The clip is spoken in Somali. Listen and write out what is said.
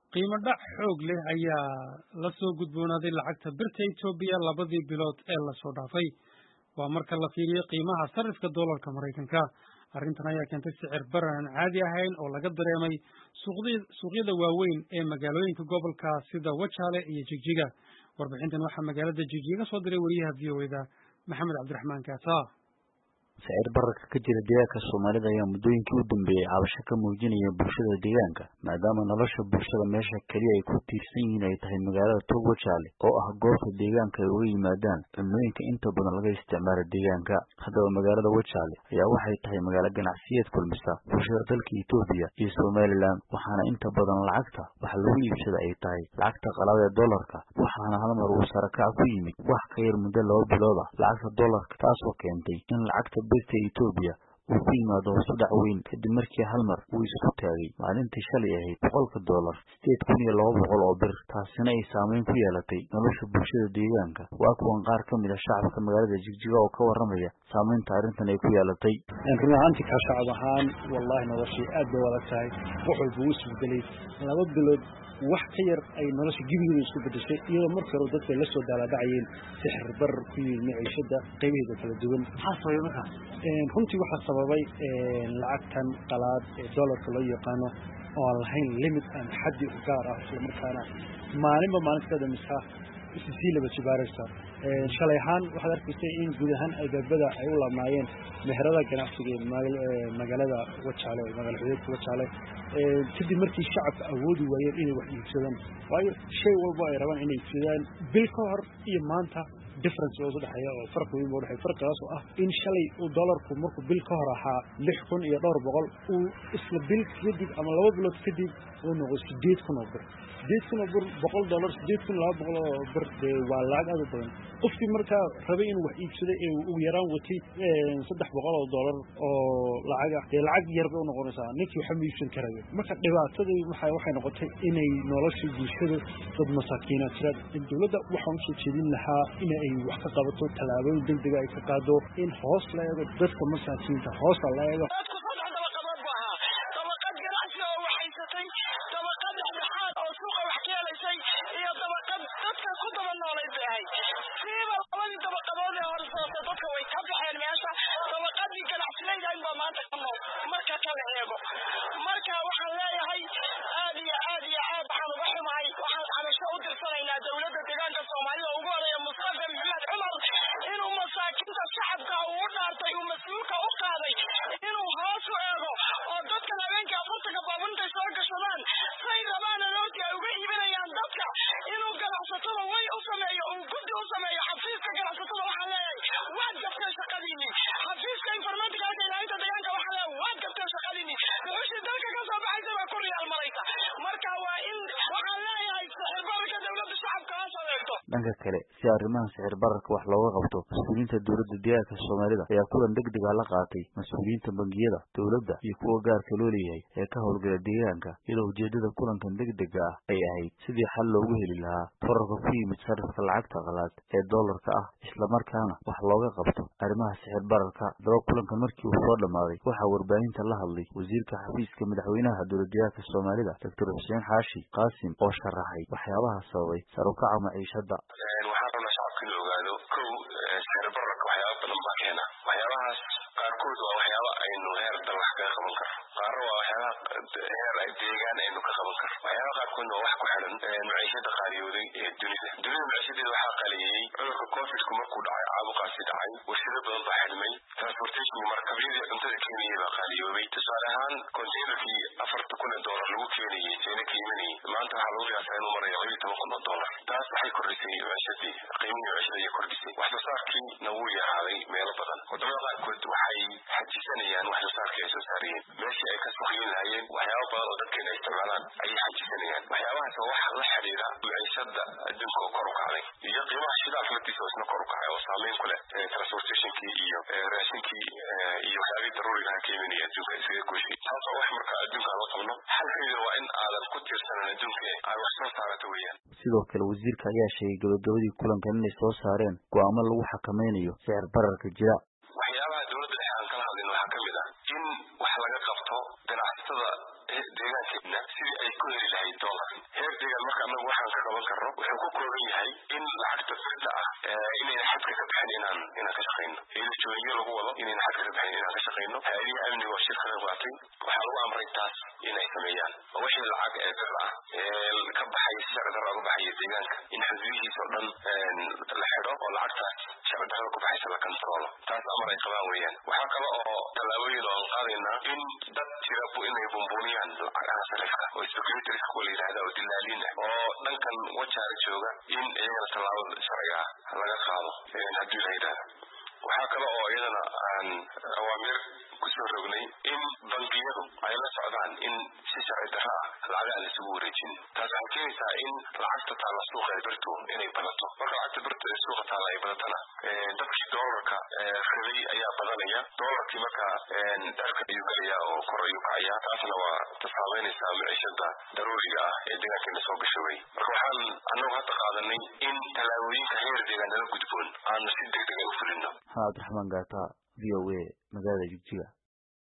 qiimo dhac xoog leh ayaa la soo gudboonaaday lacagta birta Itoobiya labadii bilood ee la soo dhaafay. Waa marka la fiiriyo qiimaha sarifka doolarka Mareykanka. Arrintan ayaa keentay sicir barar aan caadi ahayn oo laga dareemay suuqyada waaweyn ee magaalooyinka gobolka sida Wajaale iyo Jigjiga. Warbixintan waxaa magaalada Jigjiga soo diray wariyaha VOA-da Maxamed Cabdiraxmaan Kaata. sicir bararka ka jira deegaanka Soomaalida ayaa muddooyinkii u dambeeyay cabasho ka muujinaya bulshada deegaanka maadaama nolosha bulshada meesha kaliya ay ku tiirsan yihiin ay tahay magaalada Wajaale oo ah goobta deegaanka ay uga yimaadaan cunnooyinka inta badan laga isticmaalo deegaanka. Haddaba magaalada Wajaale ayaa waxay tahay magaalo ganacsiyeed kulmisa bulshada dalka Itoobiya iyo Somaliland, waxaana inta badan lacagta waxa lagu iibsada ay tahay lacagta qalaad ee dollarka, waxaana hal mar uu sarakac ku yimid wax ka yar muddo 2 bilood ah lacagta dollarka, taasoo keentay in lacagta birta Itoobiya uu ku yimaado hoos u dhac weyn kadib markii hal mar uu isku taagay maalintii shalay ahayd $100 8,200 oo bir, taasina ay saameyn ku yeelatay nolosha bulshada deegaanka. Waa kuwan qaar ka mid ah shacabka magaalada Jigjiga oo ka warramaya saameynta arrintan ay ku yeelatay. run ahaantii ka shacab ahaan wallahi noloshii aad bay wada tahay, wax walba uu isbedelay 2 bilood wax ka yar ay nolosha gibigeeda isku bedeshay iyadoo markii hore dadka la soo daaladacayeen sixir barar ku yimid maciishada qaybaheeda kala duwan. runtii waxaa sababay lacagtan qalaad ee dollarka loo yaqaano oo aan lahayn limit ama xaddi u gaar ah, isla markaana maalinba maalinta ka dambaysa sii laba jibaaraysa. shalay ahaan waxaad arkaysay in guud ahaan albaabada ay u laamaayeen meherada ganacsiga magaalada Wajaale oo magaalo xudeedka Wajaale kadib markii shacabka awoodi waayeen inay wax iibsadaan, waayo shay walba ay rabaan inay iibsadaan bil ka hor iyo maanta difference oo saddexaya oo farq weyn oo dhaxay. farqigaas oo ah in shalay uu dollarku markuu bil ka hor ahaa 6,000 iyo dhowr boqol uu isla bil kadib ama 2 bilood kadib uu noqday 8,000 oo bir. $8,000 $8,200 oo bir waa lacag aad u badan. qofkii markaa rabay inuu wax iibsado ee uu yaraan watay $300 oo lacag ah lacag yar bay u noqonaysaa ninkii waxa iibsan karayo. marka dhibaatadu waxay noqotay inay nolosha bulshada dad masaakiin ah jiraan. dawladda waxaan u soo jeedin lahaa in ay wax ka qabato tallaabooyin degdeg ah ay ka qaado in hoos la eego dadka masaakiinta, hoos la eego marka waxaan leeyahay aad iyo aad waxaan uga xumahay. waxaan cabasho u dirsanaynaa dawladda deegaanka Soomaalida ugu horeeya Mustafa Maxamed Cumar inuu masaakiinta shacabka uu dhaartay uu mas'uulka u qaaday inuu hoos u eego oo dadka habeenkii afartanka baabunta soo gashadaan say rabaan nooti ay uga iibinayaan dadka inuu ganacsatada way u sameeyo uu guddi u sameeyo xafiiska ganacsatada. waxaan leeyahay waad gabtay shaqadiini xafiiska informatika ee ilaalinta deegaanka. waxaan leeyahay waad gabtay shaqadiini wixii dalka ka soo baxay waa ku riyaal maraysa. marka waa in waxaan leeyahay sicir bararka dawladda shacabka ha sameeyto. dhanka kale si arrimaha sicir bararka wax looga qabto, mas'uuliyiinta dawladda deegaanka Soomaalida ayaa kulan degdeg ah la qaatay mas'uuliyiinta bangiyada dawladda iyo kuwa gaarka loo leeyahay ee ka howlgala deegaanka, iyadoo ujeedada kulankan degdega ah ay ahayd sidii xal loogu heli lahaa kororka ku yimid sarifka lacagta qalaad ee dollarka ah, isla markaana wax looga qabto arrimaha sicir bararka. Haddaba kulankan markii uu soo dhamaaday waxaa warbaahinta la hadlay wasiirka xafiiska madaxweynaha dawladda deegaanka Soomaalida Dr. Xuseen Xaashi Qaasim oo sharaxay waxyaabaha sababay sar u kaca maciishada. waxaan rabnaa shacabka inuu ogaado kow sicir bararka waxyaabo badan baa keena. waxyaabahaas qaarkood waa waxyaabo aynu heer dal wax kaga qaban karno, qaarna waa waxyaabaha heer deegaan aynu ka qaban karno. waxyaabaha qaarkoodna waa wax ku xiran maciishada qaaliyooday ee dunida maciishadeeda waxaa qaliyey cudurka covidku markuu dhacay, caabuqaasi dhacay, warshado badan baa xidhmay, transportation markabyadii cuntada keenayay baa qaaliyoobay. tusaale ahaan containerkii $40,000 lagu keenayay China ka imanayay maanta waxaa lagu qiyaasaa inuu marayo $12,000. taas waxay kordhisay maciishadii, qiimihii maciishada ayay kordhisay. wax soo saarkiina wuu yaraaday meelo badan. wadamada qaarkood waxay xajisanayaan wax soo saarkii ay soo saarayeen meeshii ay ka suuqyin lahaayeen waxyaabo badan oo dadkeena isticmaalaan ayay xajisanayaan. waxyaabahaas waa wax la xiriira maciishada adduunka oo kor u kacday iyo qiimaha shidaalka laftiisa oo isna kor u kacay oo saameyn ku leh transportationkii iyo raashinkii iyo waxyaabihii daruuriga ka imanaya adduunka isaga gooshay. taas oo wax marka adduunka la qabno xalkeedu waa in aadan ku tiirsanan adduunka aad wax soo saarato weeyaan. sidoo kale wasiirka ayaa sheegay gabagabadii kulankan inay soo saareen go'aamo lagu xakameynayo sicir bararka jira. waxyaabaha dawladda dhexe aan kala hadlayno waxaa ka mid ah in wax laga qabto ganacsatada deegaankeena sidii ay ku heli lahayd dollar. hay'adaha amniga oo shirka qaatay waxaa lagu amray taas inay sameeyaan wixii lacag ee bir ah ee ka baxay sharci darro uga baxay deegaanka in xuduudihiisa oo dhan la xidho oo lacagtaas sharci darro ku baxaysa la kontrolo taas amar ay qabaan weeyaan waxaa kale oo tallaabooyin oo qaadayna in dad tirabu inay bumbuniyaan lacagaha sarifka oo speculators ku yiraahdo oo dilaaliin oo dhankan wajaar jooga in iyagana tallaabo sharci ah laga qaado haddii la yiraahdo waxaa kale oo iyadana awaamir kusoo rognay in bangiyadu ay la socdaan in si sharci darro ah lacagaha isugu wareejin taas waxay keenaysaa in lacagta taala suuqa ee birtu inay badato marka lacagta birtu ee suuqa taala ay badatana dadkii doolarka rabay ayaa badanaya doolarkii marka dharka ayuu galaya oo kor ayuu kacaya taasna waa tasaameynaysaa maciishada daruuriga ah ee deegaankeena soo gasho wey marka waxaan annagu hadda qaadanay in tallaabooyinka heer deegaanada gudboon aanu si degdeg ah u fulino Abdiraxmaan Gaata VOA magaalada Jigjiga